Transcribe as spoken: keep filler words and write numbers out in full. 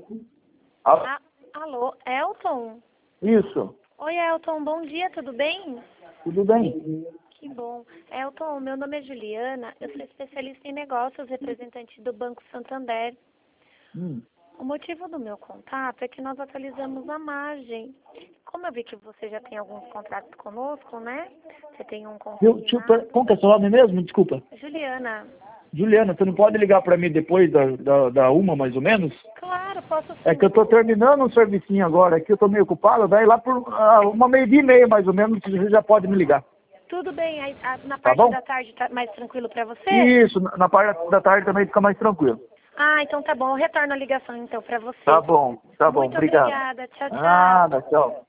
Alô? Ah, alô, Elton? Isso, Oi, Elton, bom dia, tudo bem? tudo bem? Que bom. Elton, meu nome é Juliana, eu sou especialista em negócios, representante do Banco Santander. Hum. O motivo do meu contato é que nós atualizamos a margem. Como eu vi que você já tem alguns contratos conosco, né? Você tem um Eu, deixa eu per- consignado. como que é seu nome mesmo? Desculpa. Juliana, Juliana, você não pode ligar para mim depois da, da, da uma, mais ou menos? claro, posso sim. É que eu estou terminando um servicinho agora, aqui eu estou meio ocupado, daí lá por ah, uma meia-dia e meia, mais ou menos, você já pode me ligar. Tudo bem, aí, a- na Tá parte bom? da tarde tá mais tranquilo para você? Isso, na na parte da tarde também fica mais tranquilo. Ah, então tá bom, eu retorno a ligação então para você. Tá bom, tá bom, Muito obrigado. obrigada, tchau, tchau. Nada, tchau.